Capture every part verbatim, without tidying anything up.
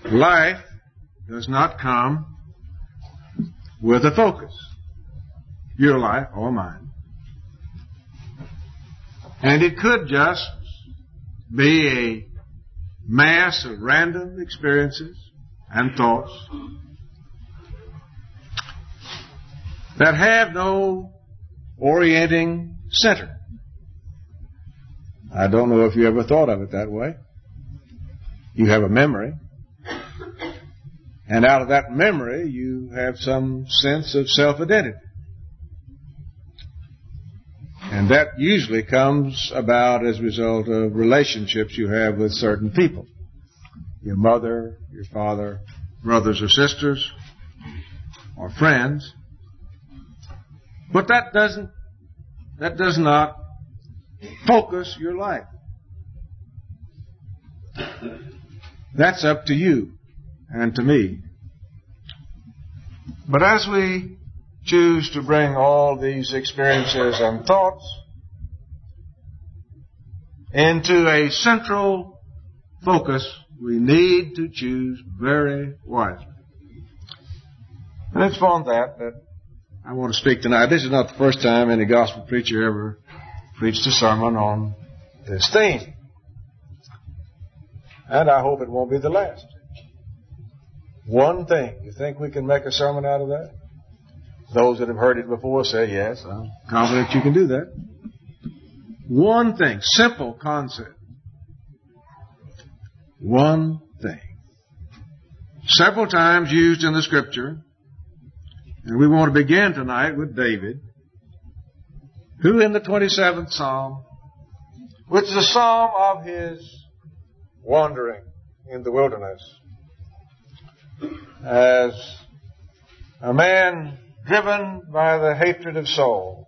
Life does not come with a focus. Your life or mine. And it could just be a mass of random experiences and thoughts that have no orienting center. I don't know if you ever thought of it that way. You have a memory. And out of that memory, you have some sense of self-identity. And that usually comes about as a result of relationships you have with certain people. Your mother, your father, brothers or sisters, or friends. But that doesn't, that does not focus your life. That's up to you and to me. But as we choose to bring all these experiences and thoughts into a central focus, we need to choose very wisely. And it's on that that I want to speak tonight. This is not the first time any gospel preacher ever preached a sermon on this theme. And I hope it won't be the last. One thing. You think we can make a sermon out of that? Those that have heard it before say, yes, I'm confident you can do that. One thing. Simple concept. One thing. Several times used in the Scripture. And we want to begin tonight with David, who in the twenty-seventh Psalm, which is a psalm of his wandering in the wilderness, as a man driven by the hatred of Saul.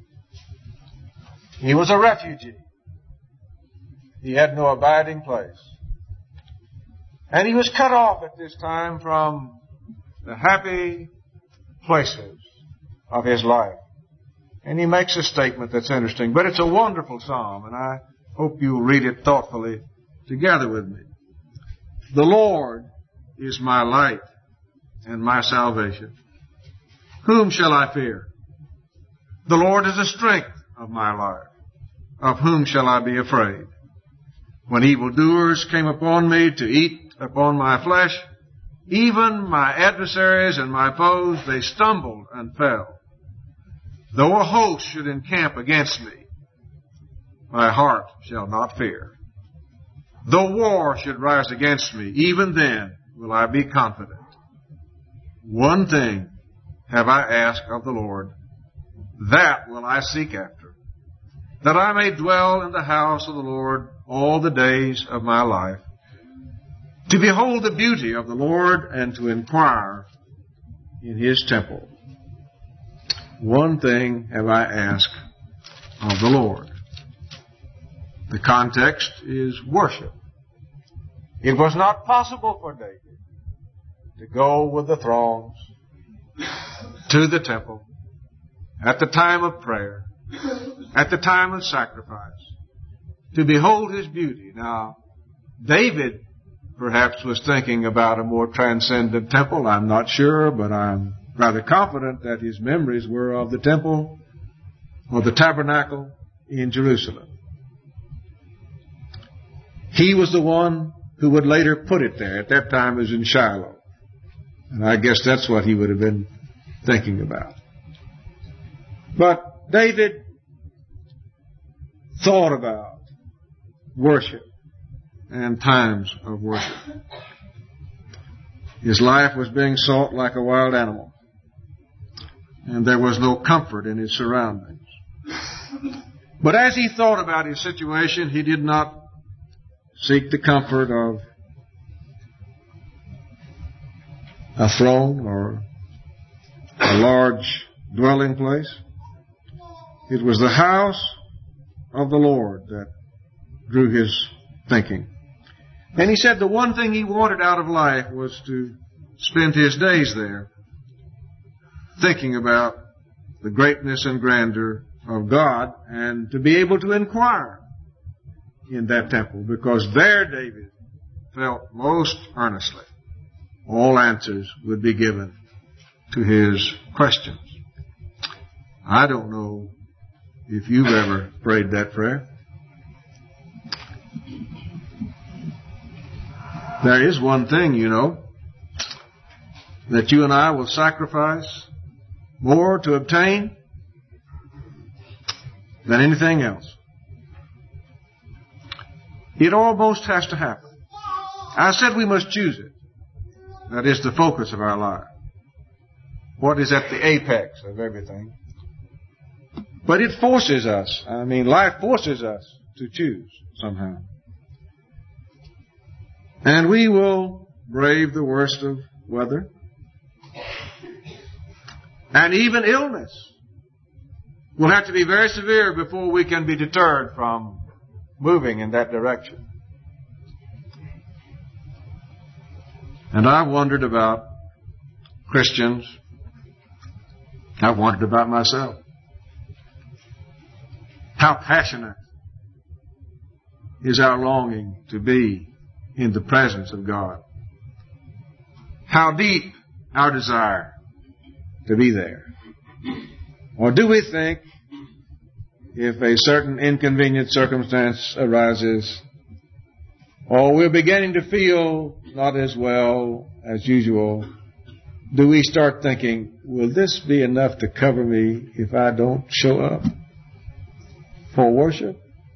He was a refugee. He had no abiding place. And he was cut off at this time from the happy places of his life. And he makes a statement that's interesting. But it's a wonderful psalm, and I hope you'll read it thoughtfully together with me. The Lord is my light and my salvation. Whom shall I fear? The Lord is the strength of my life. Of whom shall I be afraid? When evildoers came upon me to eat upon my flesh, even my adversaries and my foes, they stumbled and fell. Though a host should encamp against me, my heart shall not fear. Though war should rise against me, even then will I be confident. One thing have I asked of the Lord, that will I seek after, that I may dwell in the house of the Lord all the days of my life, to behold the beauty of the Lord and to inquire in His temple. One thing have I asked of the Lord. The context is worship. It was not possible for David to go with the throngs to the temple at the time of prayer, at the time of sacrifice, to behold His beauty. Now, David perhaps was thinking about a more transcendent temple. I'm not sure, but I'm rather confident that his memories were of the temple or the tabernacle in Jerusalem. He was the one who would later put it there. At that time it was in Shiloh. And I guess that's what he would have been thinking about. But David thought about worship and times of worship. His life was being sought like a wild animal, and there was no comfort in his surroundings. But as he thought about his situation, he did not seek the comfort of a throne or a large dwelling place. It was the house of the Lord that drew his thinking. And he said the one thing he wanted out of life was to spend his days there, thinking about the greatness and grandeur of God, and to be able to inquire in that temple, because there David felt most earnestly all answers would be given to his questions. I don't know if you've ever prayed that prayer. There is one thing, you know, that you and I will sacrifice more to obtain than anything else. It almost has to happen. I said we must choose it. That is the focus of our life. What is at the apex of everything. But it forces us. I mean, life forces us to choose somehow. And we will brave the worst of weather. And even illness will have to be very severe before we can be deterred from moving in that direction. And I've wondered about Christians. I've wondered about myself. How passionate is our longing to be in the presence of God? How deep our desire to be there? Or do we think if a certain inconvenient circumstance arises, or we're beginning to feel not as well as usual, do we start thinking, will this be enough to cover me if I don't show up for worship?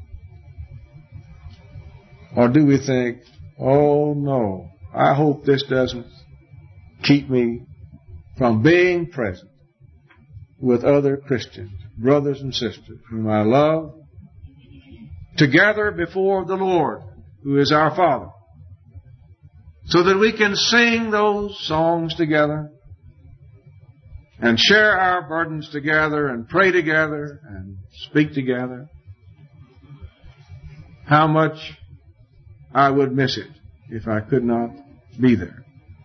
Or do we think, oh no, I hope this doesn't keep me from being present with other Christians, brothers and sisters whom I love, together before the Lord, who is our Father, so that we can sing those songs together and share our burdens together and pray together and speak together. How much I would miss it if I could not be there.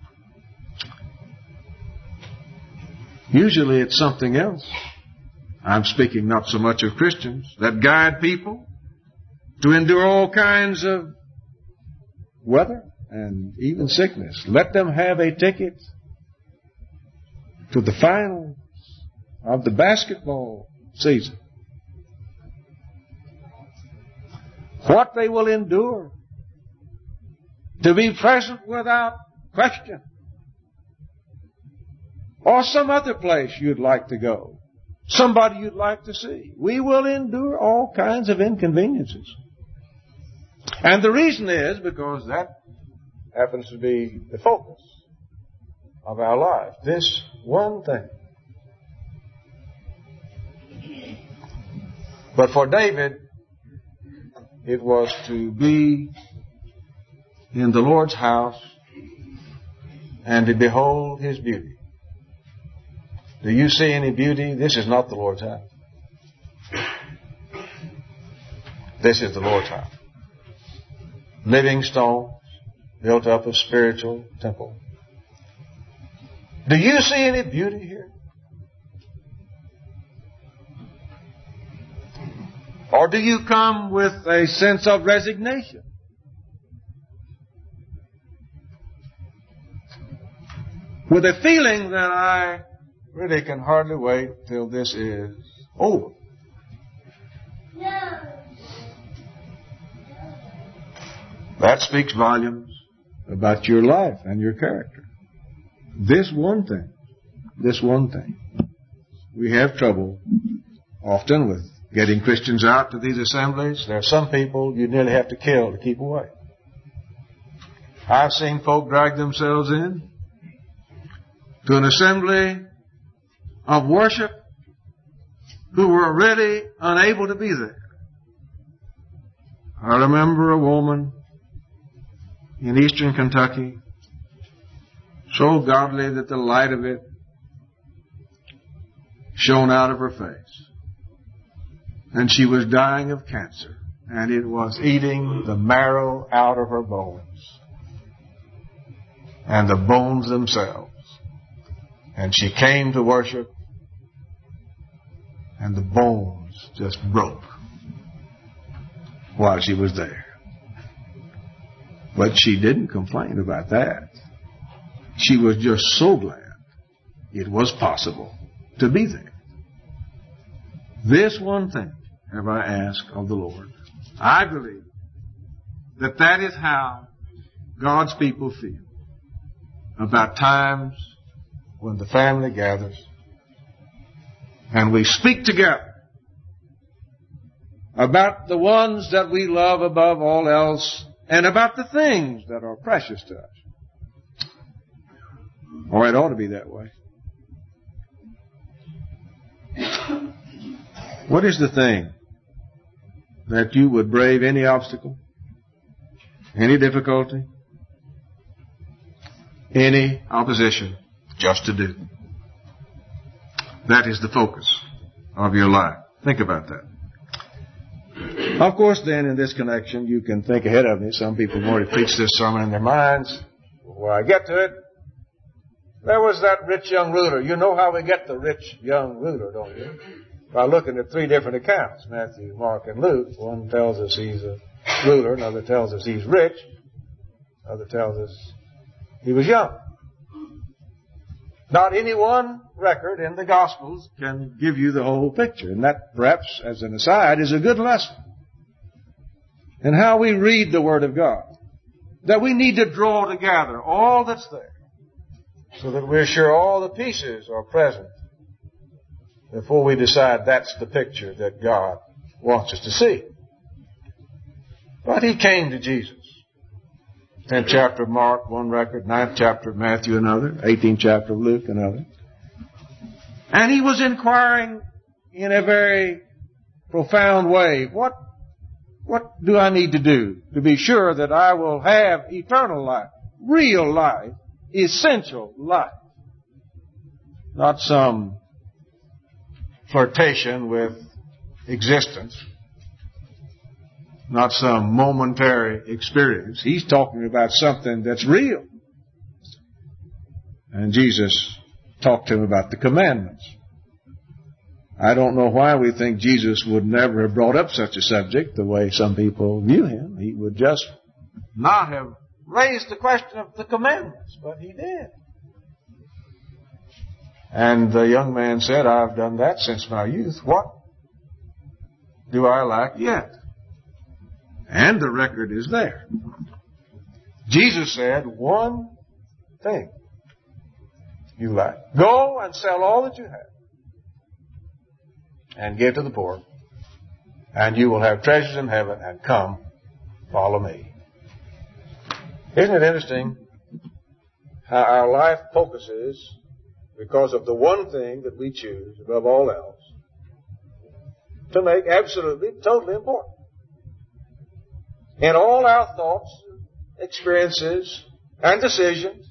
Usually it's something else. I'm speaking not so much of Christians that guide people to endure all kinds of weather and even sickness. Let them have a ticket to the finals of the basketball season. What they will endure to be present without question. Or some other place you'd like to go. Somebody you'd like to see. We will endure all kinds of inconveniences. And the reason is because that happens to be the focus of our life. This one thing. But for David, it was to be in the Lord's house and to behold His beauty. Do you see any beauty? This is not the Lord's house. This is the Lord's house. Living stones built up a spiritual temple. Do you see any beauty here? Or do you come with a sense of resignation? With a feeling that I really can hardly wait till this is over. That speaks volumes about your life and your character. This one thing, this one thing. We have trouble often with getting Christians out to these assemblies. There are some people you nearly have to kill to keep away. I've seen folk drag themselves in to an assembly of worship who were really unable to be there. I remember a woman in eastern Kentucky, so godly that the light of it shone out of her face. And she was dying of cancer, and it was eating the marrow out of her bones and the bones themselves. And she came to worship, and the bones just broke while she was there. But she didn't complain about that. She was just so glad it was possible to be there. This one thing have I asked of the Lord. I believe that that is how God's people feel about times when the family gathers and we speak together about the ones that we love above all else and about the things that are precious to us. Or it ought to be that way. What is the thing that you would brave any obstacle, any difficulty, any opposition just to do? That is the focus of your life. Think about that. Of course, then, in this connection, you can think ahead of me. Some people have already preached this sermon in their minds. Before I get to it, there was that rich young ruler. You know how we get the rich young ruler, don't you? By looking at three different accounts, Matthew, Mark, and Luke. One tells us he's a ruler, another tells us he's rich, another tells us he was young. Not any one record in the Gospels can give you the whole picture. And that, perhaps, as an aside, is a good lesson in how we read the Word of God. That we need to draw together all that's there so that we're sure all the pieces are present before we decide that's the picture that God wants us to see. But He came to Jesus. tenth chapter of Mark, one record. ninth chapter of Matthew, another. eighteenth chapter of Luke, another. And He was inquiring in a very profound way, what, what do I need to do to be sure that I will have eternal life, real life, essential life? Not some flirtation with existence. Not some momentary experience. He's talking about something that's real. And Jesus talked to him about the commandments. I don't know why we think Jesus would never have brought up such a subject the way some people view him. He would just not have raised the question of the commandments, but he did. And the young man said, I've done that since my youth. What do I lack yet? And the record is there. Jesus said, one thing you lack. Go and sell all that you have and give to the poor, and you will have treasures in heaven, and come, follow me. Isn't it interesting how our life focuses because of the one thing that we choose above all else to make absolutely, totally important? In all our thoughts, experiences, and decisions,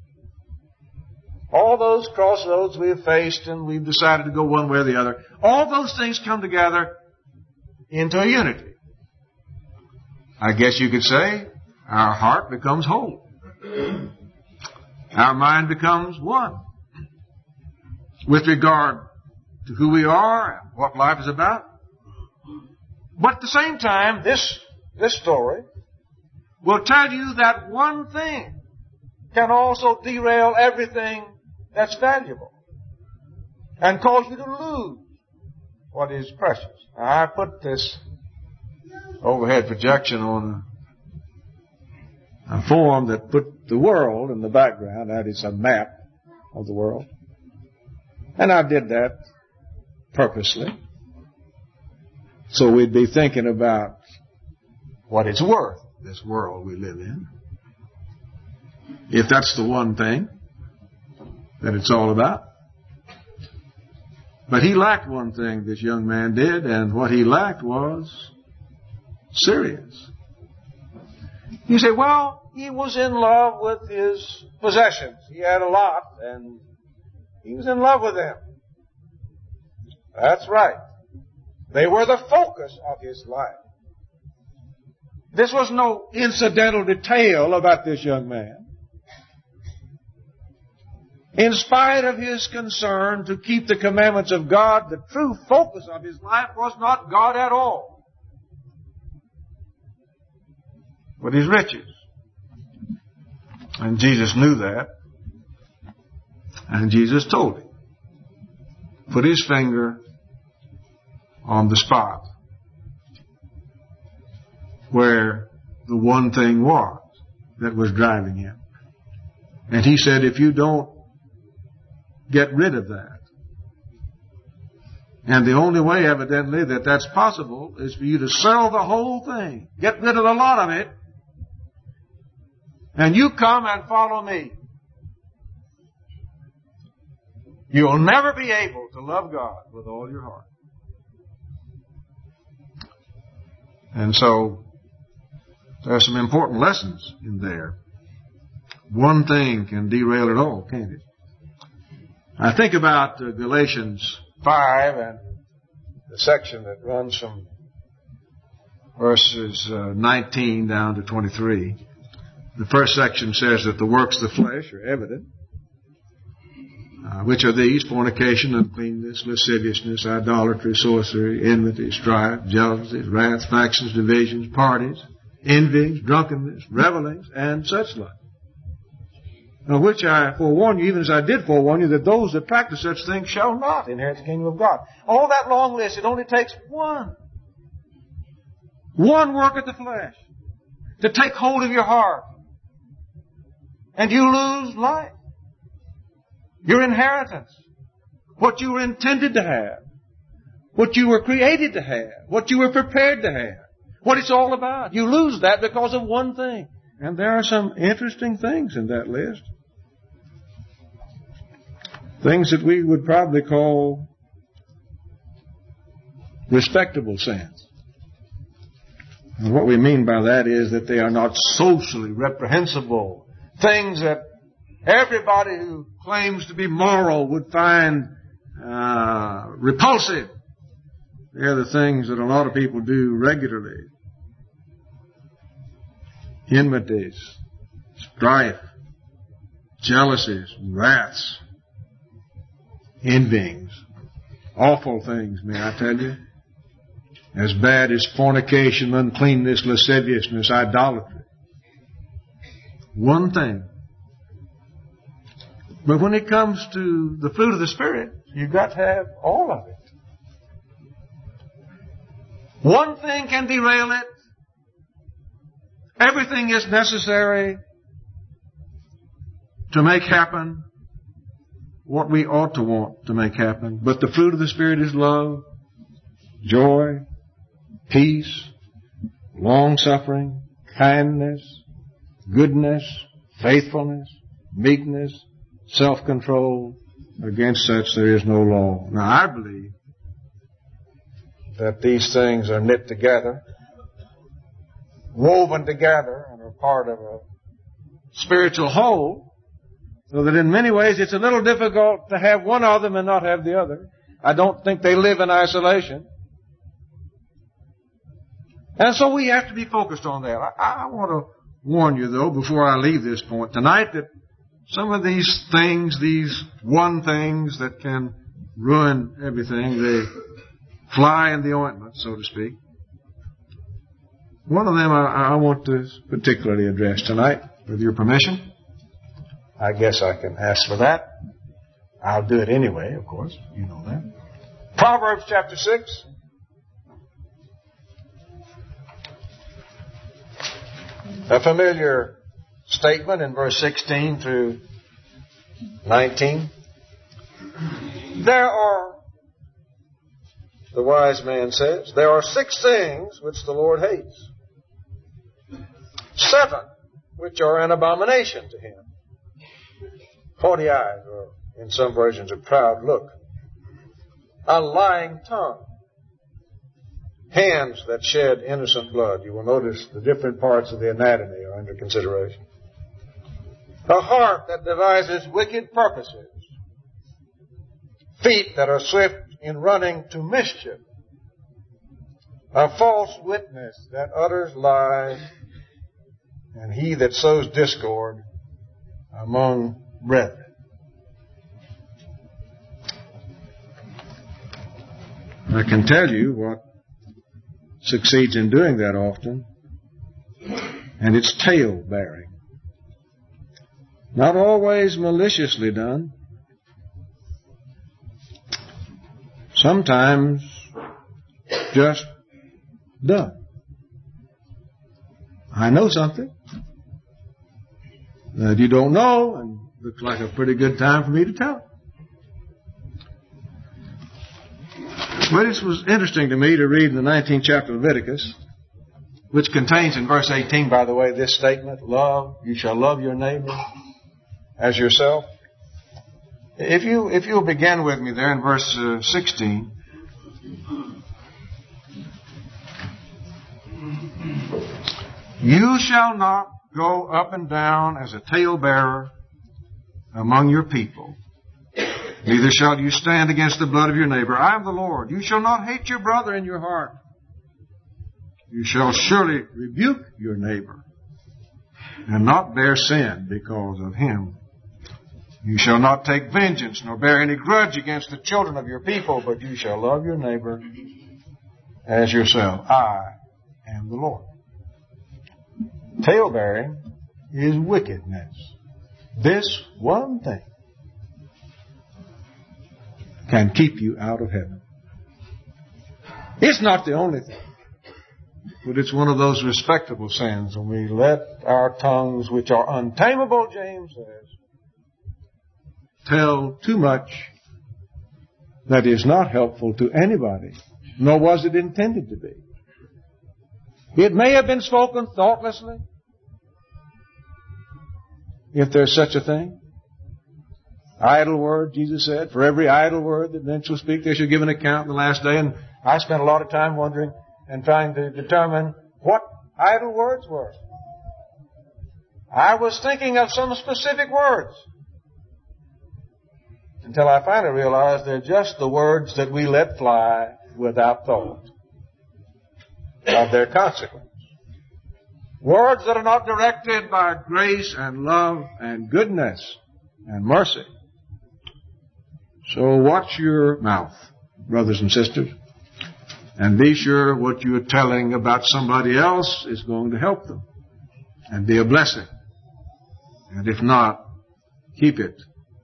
all those crossroads we have faced and we've decided to go one way or the other, all those things come together into a unity. I guess you could say our heart becomes whole. Our mind becomes one with regard to who we are and what life is about. But at the same time, this This story will tell you that one thing can also derail everything that's valuable and cause you to lose what is precious. Now, I put this overhead projection on a form that put the world in the background. That is a map of the world. And I did that purposely. So we'd be thinking about what it's worth, this world we live in. If that's the one thing that it's all about. But he lacked one thing, this young man did, and what he lacked was serious. You say, well, he was in love with his possessions. He had a lot, and he was in love with them. That's right. They were the focus of his life. This was no incidental detail about this young man. In spite of his concern to keep the commandments of God, the true focus of his life was not God at all, but his riches. And Jesus knew that. And Jesus told him, put his finger on the spot where the one thing was that was driving him. And he said, if you don't get rid of that, and the only way evidently that that's possible is for you to sell the whole thing, get rid of a lot of it, and you come and follow me. You'll never be able to love God with all your heart. And so, there are some important lessons in there. One thing can derail it all, can't it? I think about uh, Galatians five and the section that runs from verses uh, nineteen down to twenty-three. The first section says that the works of the flesh are evident, uh, which are these: fornication, uncleanness, lasciviousness, idolatry, sorcery, enmity, strife, jealousies, wrath, factions, divisions, parties, envyings, drunkenness, revelings, and such like. Now, which I forewarn you, even as I did forewarn you, that those that practice such things shall not inherit the kingdom of God. All that long list, it only takes one. One work of the flesh to take hold of your heart. And you lose life. Your inheritance. What you were intended to have. What you were created to have. What you were prepared to have. What it's all about. You lose that because of one thing. And there are some interesting things in that list. Things that we would probably call respectable sins. And what we mean by that is that they are not socially reprehensible. Things that everybody who claims to be moral would find uh, repulsive. They're the things that a lot of people do regularly. Enmities, strife, jealousies, wraths, envyings. Awful things, may I tell you. As bad as fornication, uncleanness, lasciviousness, idolatry. One thing. But when it comes to the fruit of the Spirit, you've got to have all of it. One thing can derail it. Everything is necessary to make happen what we ought to want to make happen. But the fruit of the Spirit is love, joy, peace, long-suffering, kindness, goodness, faithfulness, meekness, self-control. Against such there is no law. Now, I believe that these things are knit together, woven together, and are part of a spiritual whole, so that in many ways it's a little difficult to have one of them and not have the other. I don't think they live in isolation. And so we have to be focused on that. I, I want to warn you, though, before I leave this point tonight, that some of these things, these one things that can ruin everything, they fly in the ointment, so to speak. One of them I, I want to particularly address tonight, with your permission. I guess I can ask for that. I'll do it anyway, of course. You know that. Proverbs chapter six. A familiar statement in verse sixteen through nineteen. There are, the wise man says, there are six things which the Lord hates. Seven which are an abomination to him. Haughty eyes, or in some versions a proud look. A lying tongue. Hands that shed innocent blood. You will notice the different parts of the anatomy are under consideration. A heart that devises wicked purposes. Feet that are swift in running to mischief. A false witness that utters lies. And he that sows discord among brethren. I can tell you what succeeds in doing that often, and it's tale-bearing. Not always maliciously done, sometimes just done. I know something that you don't know, and looks like a pretty good time for me to tell it. But it was interesting to me to read in the nineteenth chapter of Leviticus, which contains in verse eighteen, by the way, this statement, love, you shall love your neighbor as yourself. If you, if you'll begin with me there in verse uh, sixteen. You shall not go up and down as a talebearer among your people. Neither shall you stand against the blood of your neighbor. I am the Lord. You shall not hate your brother in your heart. You shall surely rebuke your neighbor and not bear sin because of him. You shall not take vengeance nor bear any grudge against the children of your people, but you shall love your neighbor as yourself. I am the Lord. Talebearing is wickedness. This one thing can keep you out of heaven. It's not the only thing, but it's one of those respectable sins when we let our tongues, which are untamable, James says, tell too much that is not helpful to anybody, nor was it intended to be. It may have been spoken thoughtlessly, if there's such a thing. Idle word, Jesus said, for every idle word that men shall speak, they shall give an account in the last day. And I spent a lot of time wondering and trying to determine what idle words were. I was thinking of some specific words, until I finally realized they're just the words that we let fly without thought of their consequence. Words that are not directed by grace and love and goodness and mercy. So watch your mouth, brothers and sisters, and be sure what you're telling about somebody else is going to help them and be a blessing. And if not, keep it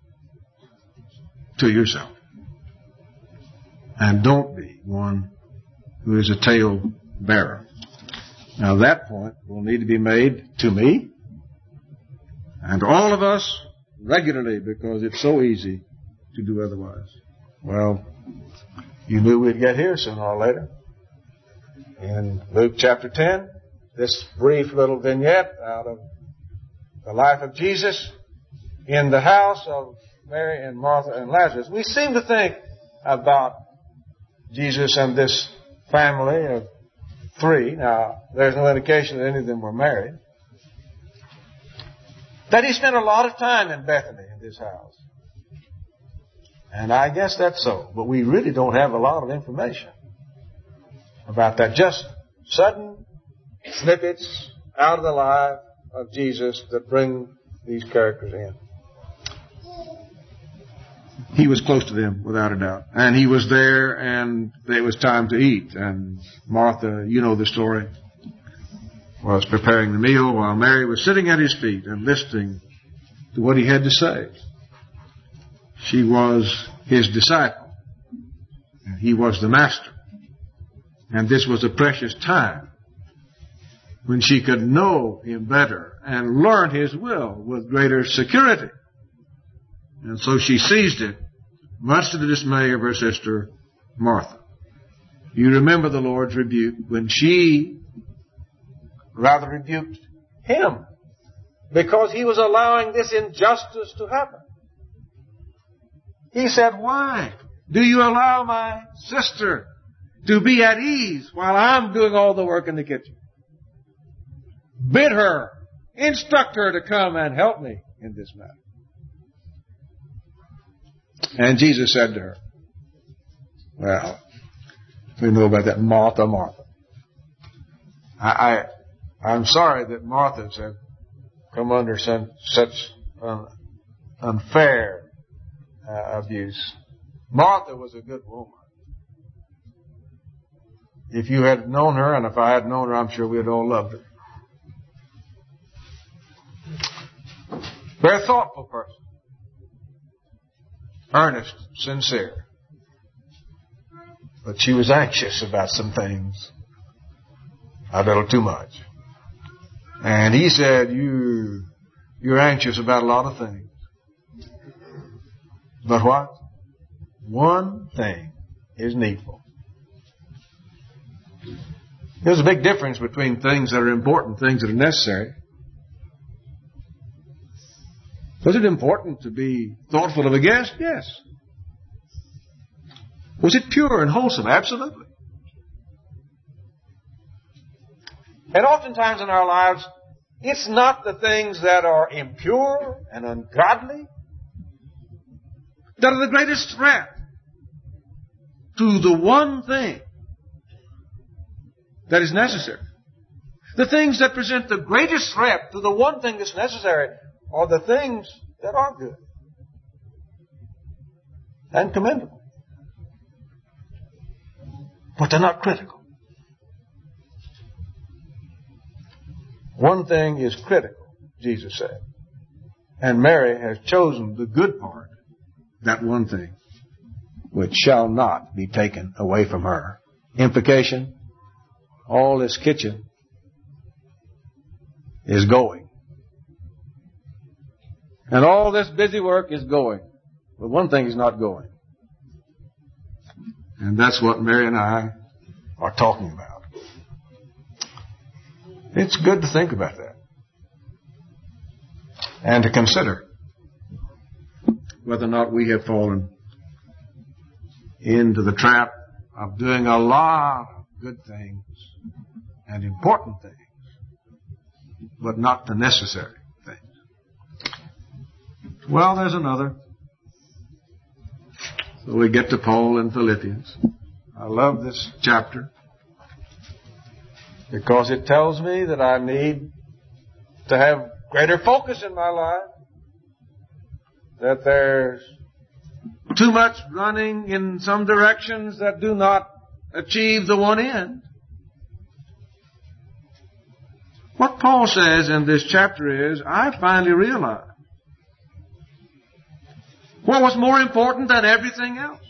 to yourself. And don't be one who is a tale bearer. Now that point will need to be made to me and all of us regularly, because it's so easy to do otherwise. Well, you knew we'd get here sooner or later. In Luke chapter ten, this brief little vignette out of the life of Jesus in the house of Mary and Martha and Lazarus. We seem to think about Jesus and this family of three. Now, there's no indication that any of them were married. That he spent a lot of time in Bethany in this house. And I guess that's so. But we really don't have a lot of information about that. Just sudden snippets out of the life of Jesus that bring these characters in. He was close to them, without a doubt. And he was there, and it was time to eat. And Martha, you know the story, was preparing the meal while Mary was sitting at his feet and listening to what he had to say. She was his disciple, and he was the master. And this was a precious time when she could know him better and learn his will with greater security. And so she seized it, much to the dismay of her sister Martha. You remember the Lord's rebuke when she rather rebuked him because he was allowing this injustice to happen. He said, why do you allow my sister to be at ease while I'm doing all the work in the kitchen? Bid her, instruct her to come and help me in this matter. And Jesus said to her, well, we know about that, Martha, Martha. I, I, I'm sorry that Marthas have come under some, such uh, unfair uh, abuse. Martha was a good woman. If you had known her, and if I had known her, I'm sure we'd all loved her. Very thoughtful person. Earnest, sincere. but she was anxious about some things. A little too much. And he said, you, you're anxious about a lot of things. But what? One thing is needful. There's a big difference between things that are important and things that are necessary. Was it important to be thoughtful of a guest? Yes. Was it pure and wholesome? Absolutely. And oftentimes in our lives, it's not the things that are impure and ungodly that are the greatest threat to the one thing that is necessary. The things that present the greatest threat to the one thing that's necessary are the things that are good and commendable. But they're not critical. One thing is critical, Jesus said. And Mary has chosen the good part, that one thing, which shall not be taken away from her. Implication, all this kitchen is going. And all this busy work is going. But one thing is not going. And that's what Mary and I are talking about. It's good to think about that. And to consider whether or not we have fallen into the trap of doing a lot of good things and important things, but not the necessary things. Well, there's another. So we get to Paul in Philippians. I love this chapter because it tells me that I need to have greater focus in my life, that there's too much running in some directions that do not achieve the one end. What Paul says in this chapter is, I finally realized what was more important than everything else.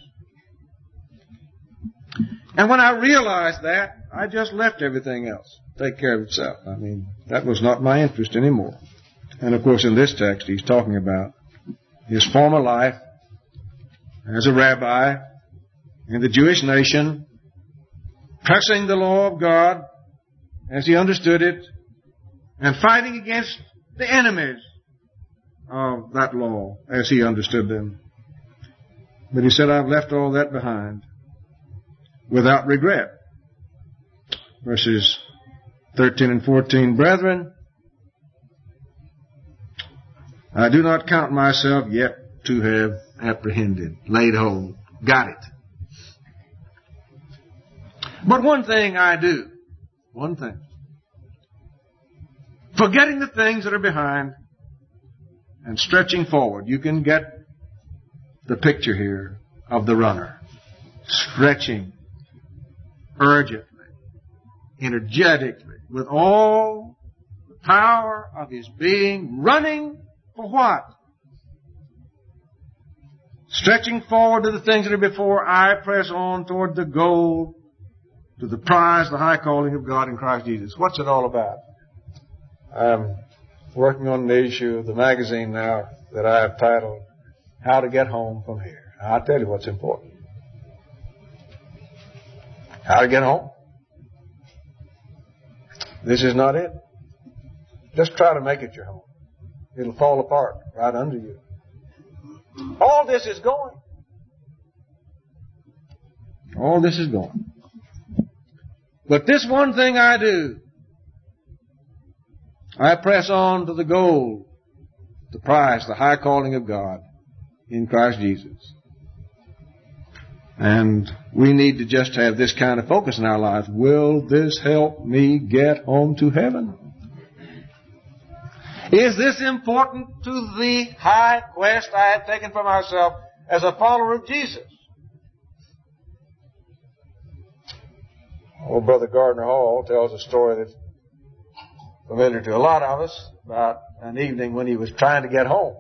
And when I realized that, I just left everything else take care of itself. I mean, that was not my interest anymore. And of course, in this text, he's talking about his former life as a rabbi in the Jewish nation, pressing the law of God as he understood it, and fighting against the enemies of that law as he understood them. But he said, I've left all that behind without regret. Verses thirteen and fourteen, brethren, I do not count myself yet to have apprehended, laid hold, got it. But one thing I do, one thing, forgetting the things that are behind and stretching forward. You can get the picture here of the runner, stretching urgently, energetically, with all the power of his being, running for what? Stretching forward to the things that are before, I press on toward the goal, to the prize, the high calling of God in Christ Jesus. What's it all about? I'm working on the issue of the magazine now that I have titled, How to Get Home from Here. I'll tell you what's important. How to get home. This is not it. Just try to make it your home. It'll fall apart right under you. All this is going. All this is going. But this one thing I do, I press on to the goal, the prize, the high calling of God in Christ Jesus. And we need to just have this kind of focus in our lives. Will this help me get home to heaven? Is this important to the high quest I have taken for myself as a follower of Jesus? Old Brother Gardner Hall tells a story that's familiar to a lot of us about an evening when he was trying to get home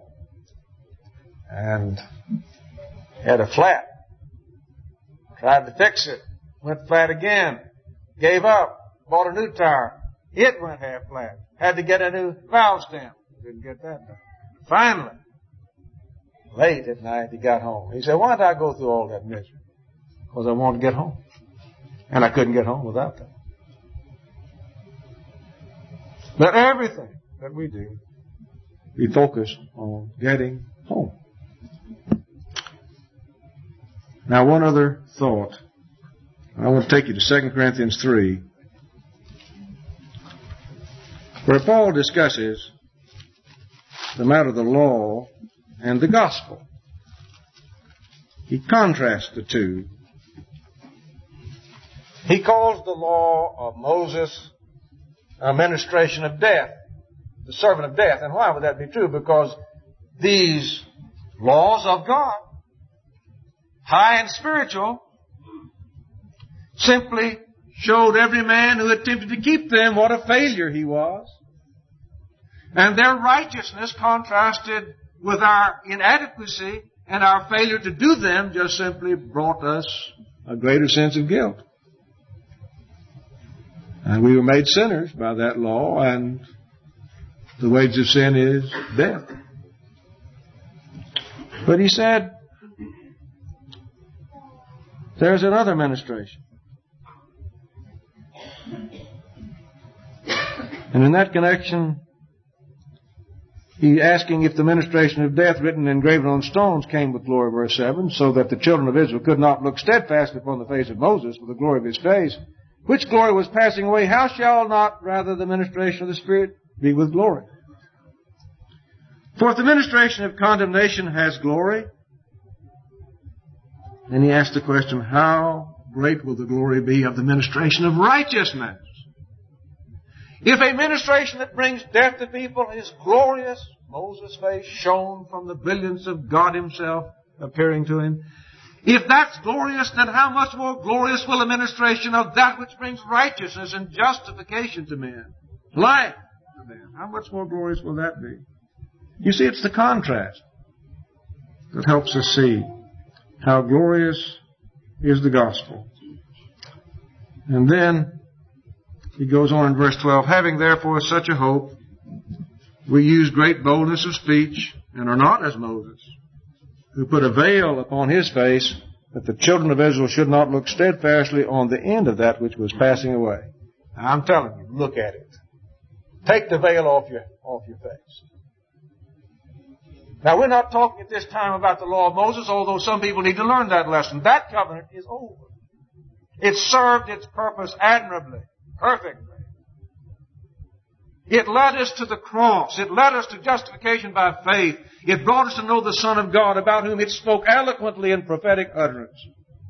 and had a flat. Tried to fix it. Went flat again. Gave up. Bought a new tire. It went half flat. Had to get a new valve stem. Didn't get that done. Finally, late at night, he got home. He said, why did I go through all that misery? Because I wanted to get home. And I couldn't get home without that. But everything that we do, we focus on getting home. Now, one other thought. I want to take you to Second Corinthians three, where Paul discusses the matter of the law and the gospel. He contrasts the two. He calls the law of Moses a ministration of death, the servant of death. And why would that be true? Because these laws of God, high and spiritual, simply showed every man who attempted to keep them what a failure he was. And their righteousness contrasted with our inadequacy, and our failure to do them just simply brought us a greater sense of guilt. And we were made sinners by that law, and the wages of sin is death. But he said, there's another ministration. And in that connection, he's asking if the ministration of death written and engraven on stones came with glory, verse seven, so that the children of Israel could not look steadfastly upon the face of Moses for the glory of his face, which glory was passing away. How shall not rather the ministration of the Spirit be with glory? For if the ministration of condemnation has glory, then he asks the question, how great will the glory be of the ministration of righteousness? If a ministration that brings death to people is glorious, Moses' face shone from the brilliance of God himself appearing to him. If that's glorious, then how much more glorious will a ministration of that which brings righteousness and justification to men, life to men? How much more glorious will that be? You see, it's the contrast that helps us see how glorious is the gospel. And then he goes on in verse twelve, having therefore such a hope, we use great boldness of speech and are not as Moses, who put a veil upon his face, that the children of Israel should not look steadfastly on the end of that which was passing away. Now, I'm telling you, look at it. Take the veil off your, off your face. Now, we're not talking at this time about the law of Moses, although some people need to learn that lesson. That covenant is over. It served its purpose admirably, perfectly. It led us to the cross. It led us to justification by faith. It brought us to know the Son of God, about whom it spoke eloquently in prophetic utterance.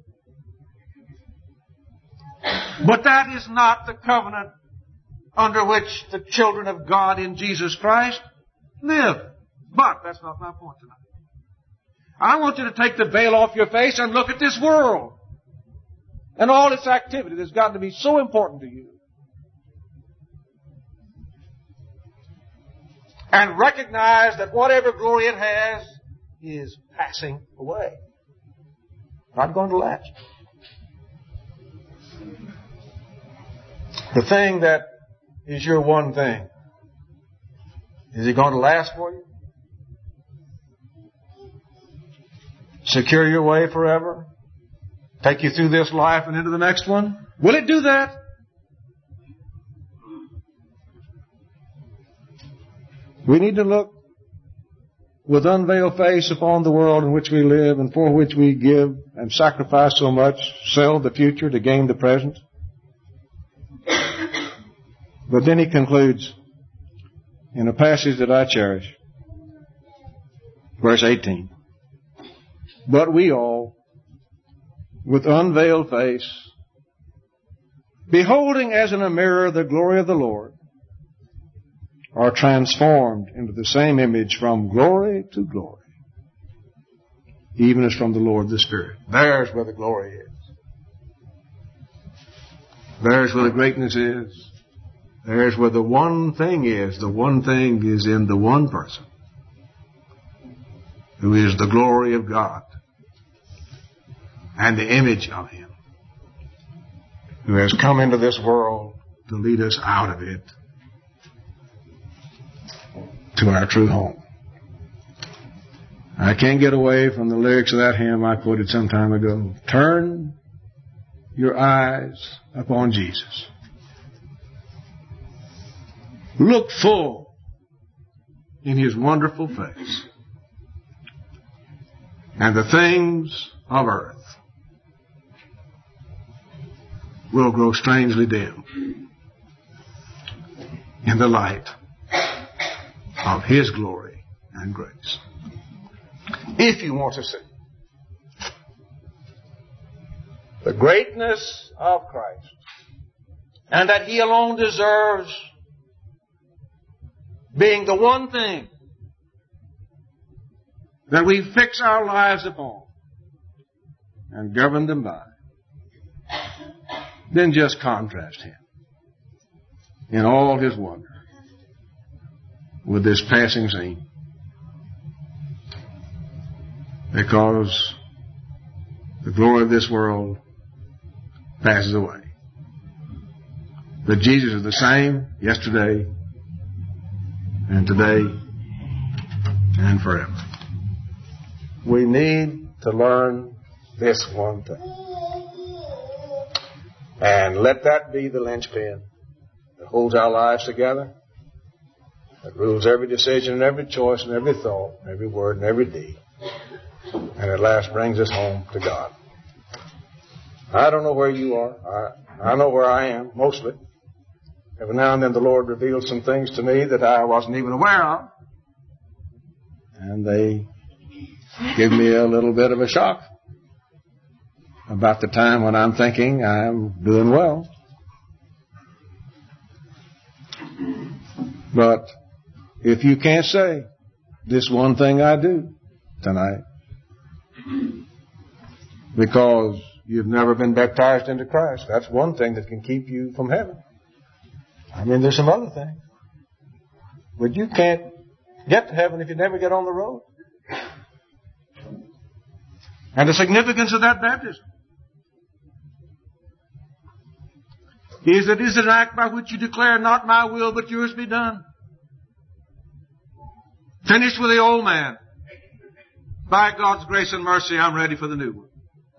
But that is not the covenant under which the children of God in Jesus Christ live. But that's not my point tonight. I want you to take the veil off your face and look at this world and all its activity that's got to be so important to you. And recognize that whatever glory it has is passing away. Not going to last. The thing that is your one thing, is it going to last for you? Secure your way forever? Take you through this life and into the next one? Will it do that? We need to look with unveiled face upon the world in which we live and for which we give and sacrifice so much, sell the future to gain the present. But then he concludes in a passage that I cherish, verse eighteen. But we all, with unveiled face, beholding as in a mirror the glory of the Lord, are transformed into the same image from glory to glory, even as from the Lord the Spirit. There's where the glory is. There's where the greatness is. There's where the one thing is. The one thing is in the one person, who is the glory of God and the image of Him. who has come into this world to lead us out of it to our true home. I can't get away from the lyrics of that hymn I quoted some time ago. Turn your eyes upon Jesus. Look full in His wonderful face, and the things of earth will grow strangely dim in the light of His glory and grace. If you want to see the greatness of Christ, and that He alone deserves being the one thing that we fix our lives upon and govern them by, then just contrast Him in all His wonder with this passing scene. Because the glory of this world passes away. But Jesus is the same yesterday and today and forever. We need to learn this one thing. And let that be the linchpin that holds our lives together, that rules every decision and every choice and every thought, and every word and every deed, and at last brings us home to God. I don't know where you are. I, I know where I am, mostly. Every now and then the Lord reveals some things to me that I wasn't even aware of. And they give me a little bit of a shock about the time when I'm thinking I'm doing well. But if you can't say, this one thing I do tonight, because you've never been baptized into Christ, that's one thing that can keep you from heaven. I mean, there's some other things. But you can't get to heaven if you never get on the road. And the significance of that baptism is that it is an act by which you declare, not my will, but yours be done. Finished with the old man. By God's grace and mercy, I'm ready for the new one.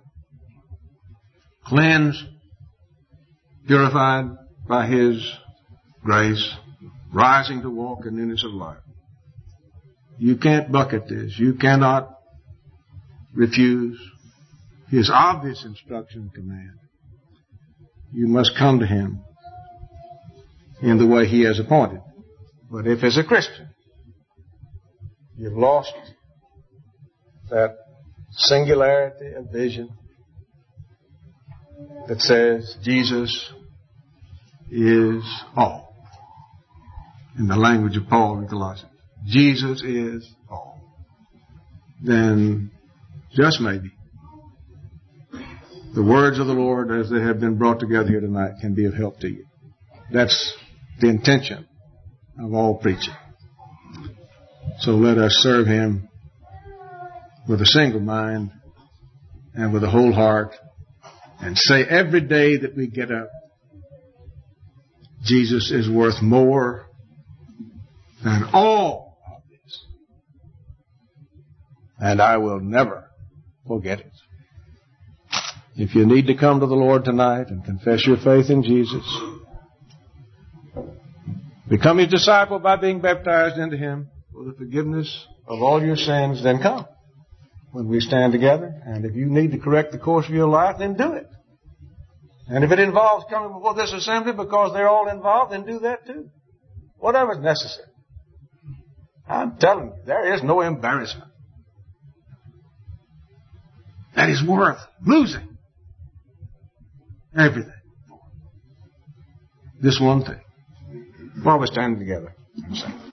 Cleansed, purified by His grace, rising to walk in newness of life. You can't bucket this. You cannot refuse His obvious instruction and command. You must come to Him in the way He has appointed. But if as a Christian you've lost that singularity of vision that says Jesus is all, in the language of Paul in Colossians, Jesus is all, then just maybe the words of the Lord as they have been brought together here tonight can be of help to you. That's the intention of all preaching. So let us serve Him with a single mind and with a whole heart, and say every day that we get up, Jesus is worth more than all of this. And I will never forget it. If you need to come to the Lord tonight and confess your faith in Jesus, become His disciple by being baptized into Him for the forgiveness of all your sins, then come when we stand together. And if you need to correct the course of your life, then do it. And if it involves coming before this assembly because they're all involved, then do that too. Whatever is necessary. I'm telling you, there is no embarrassment that is worth losing everything for this one thing. While we're standing together and sing.